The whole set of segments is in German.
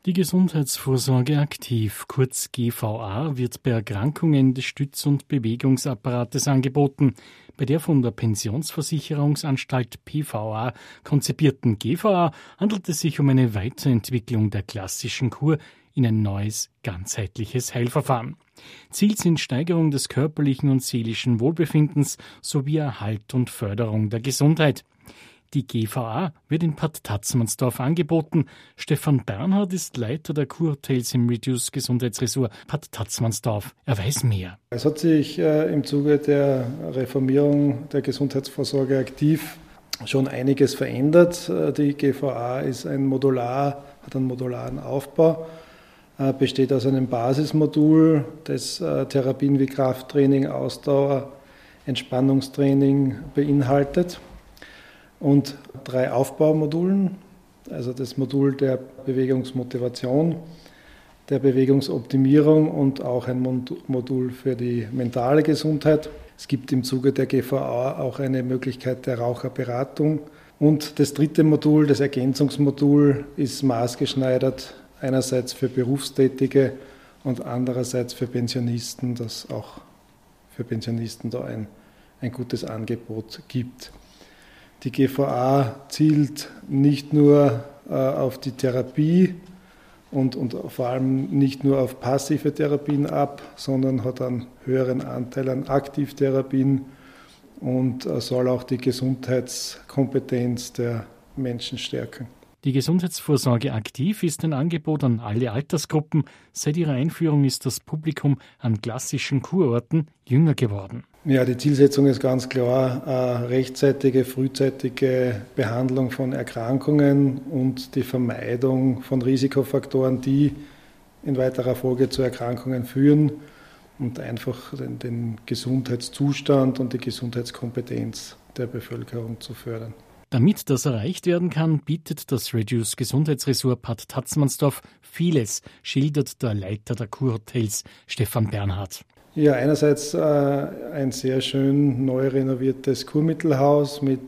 Die Gesundheitsvorsorge aktiv, kurz GVA, wird bei Erkrankungen des Stütz- und Bewegungsapparates angeboten. Bei der von der Pensionsversicherungsanstalt PVA konzipierten GVA handelt es sich um eine Weiterentwicklung der klassischen Kur in ein neues, ganzheitliches Heilverfahren. Ziel sind Steigerung des körperlichen und seelischen Wohlbefindens sowie Erhalt und Förderung der Gesundheit. Die GVA wird in Bad Tatzmannsdorf angeboten. Stefan Bernhard ist Leiter der Kurhotels im Reduce Gesundheitsressort Bad Tatzmannsdorf. Er weiß mehr. Es hat sich im Zuge der Reformierung der Gesundheitsvorsorge aktiv schon einiges verändert. Die GVA ist hat einen modularen Aufbau, besteht aus einem Basismodul, das Therapien wie Krafttraining, Ausdauer, Entspannungstraining beinhaltet. Und 3 Aufbaumodulen, also das Modul der Bewegungsmotivation, der Bewegungsoptimierung und auch ein Modul für die mentale Gesundheit. Es gibt im Zuge der GVA auch eine Möglichkeit der Raucherberatung. Und das 3. Modul, das Ergänzungsmodul, ist maßgeschneidert einerseits für Berufstätige und andererseits für Pensionisten, dass auch für Pensionisten da ein gutes Angebot gibt. Die GVA zielt nicht nur auf die Therapie und vor allem nicht nur auf passive Therapien ab, sondern hat einen höheren Anteil an Aktivtherapien und soll auch die Gesundheitskompetenz der Menschen stärken. Die Gesundheitsvorsorge aktiv ist ein Angebot an alle Altersgruppen. Seit ihrer Einführung ist das Publikum an klassischen Kurorten jünger geworden. Ja, die Zielsetzung ist ganz klar, rechtzeitige, frühzeitige Behandlung von Erkrankungen und die Vermeidung von Risikofaktoren, die in weiterer Folge zu Erkrankungen führen und einfach den Gesundheitszustand und die Gesundheitskompetenz der Bevölkerung zu fördern. Damit das erreicht werden kann, bietet das Reduce Gesundheitsressort Bad Tatzmannsdorf vieles, schildert der Leiter der Kurhotels Stefan Bernhard. Ja, einerseits ein sehr schön neu renoviertes Kurmittelhaus mit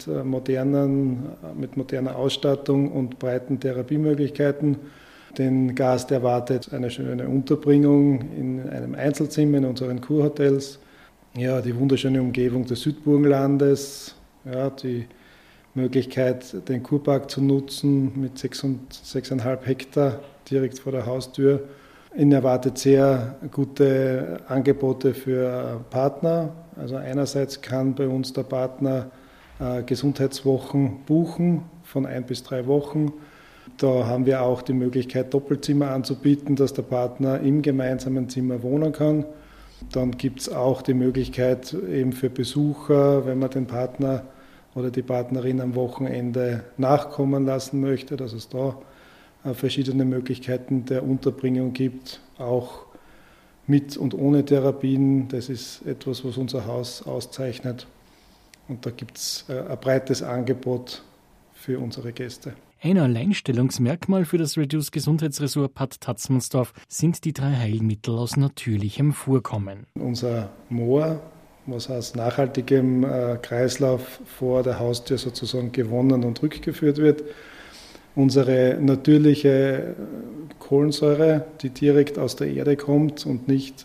moderner Ausstattung und breiten Therapiemöglichkeiten. Den Gast erwartet eine schöne Unterbringung in einem Einzelzimmer in unseren Kurhotels. Ja, die wunderschöne Umgebung des Südburgenlandes, ja, die Möglichkeit, den Kurpark zu nutzen mit 6,5 Hektar direkt vor der Haustür. Ihn erwartet sehr gute Angebote für Partner. Also einerseits kann bei uns der Partner Gesundheitswochen buchen von 1 bis 3 Wochen. Da haben wir auch die Möglichkeit, Doppelzimmer anzubieten, dass der Partner im gemeinsamen Zimmer wohnen kann. Dann gibt es auch die Möglichkeit eben für Besucher, wenn man den Partner oder die Partnerin am Wochenende nachkommen lassen möchte, dass es da verschiedene Möglichkeiten der Unterbringung gibt, auch mit und ohne Therapien. Das ist etwas, was unser Haus auszeichnet. Und da gibt es ein breites Angebot für unsere Gäste. Ein Alleinstellungsmerkmal für das Reduce Gesundheitsressort Bad Tatzmannsdorf sind die 3 Heilmittel aus natürlichem Vorkommen. Unser Moor, was aus nachhaltigem Kreislauf vor der Haustür sozusagen gewonnen und rückgeführt wird. Unsere natürliche Kohlensäure, die direkt aus der Erde kommt und nicht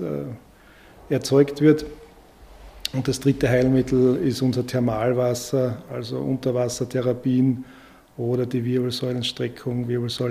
erzeugt wird. Und das 3. Heilmittel ist unser Thermalwasser, also Unterwassertherapien oder die Wirbelsäulenstreckung,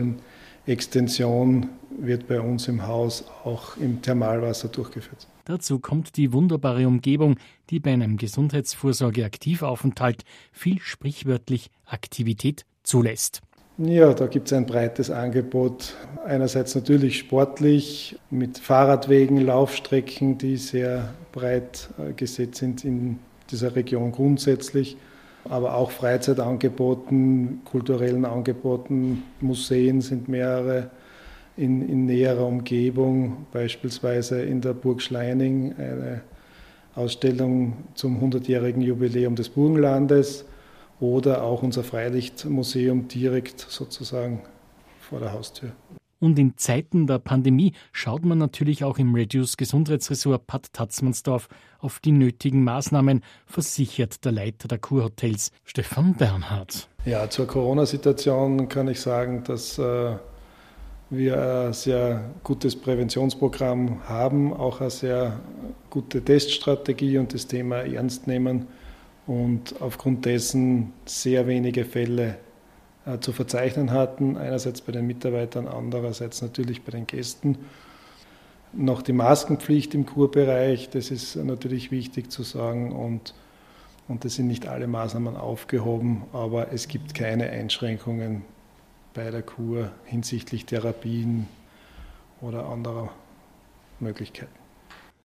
Wirbelsäulenextension wird bei uns im Haus auch im Thermalwasser durchgeführt. Dazu kommt die wunderbare Umgebung, die bei einem Gesundheitsvorsorge-Aktivaufenthalt viel sprichwörtlich Aktivität zulässt. Ja, da gibt es ein breites Angebot. Einerseits natürlich sportlich mit Fahrradwegen, Laufstrecken, die sehr breit gesetzt sind in dieser Region grundsätzlich, aber auch Freizeitangeboten, kulturellen Angeboten, Museen sind mehrere in näherer Umgebung, beispielsweise in der Burg Schleining eine Ausstellung zum 100-jährigen Jubiläum des Burgenlandes. Oder auch unser Freilichtmuseum direkt sozusagen vor der Haustür. Und in Zeiten der Pandemie schaut man natürlich auch im Reduce Gesundheitsressort Bad Tatzmannsdorf auf die nötigen Maßnahmen, versichert der Leiter der Kurhotels Stefan Bernhard. Ja, zur Corona-Situation kann ich sagen, dass wir ein sehr gutes Präventionsprogramm haben, auch eine sehr gute Teststrategie und das Thema ernst nehmen und aufgrund dessen sehr wenige Fälle zu verzeichnen hatten, einerseits bei den Mitarbeitern, andererseits natürlich bei den Gästen. Noch die Maskenpflicht im Kurbereich, das ist natürlich wichtig zu sagen und es sind nicht alle Maßnahmen aufgehoben, aber es gibt keine Einschränkungen bei der Kur hinsichtlich Therapien oder anderer Möglichkeiten.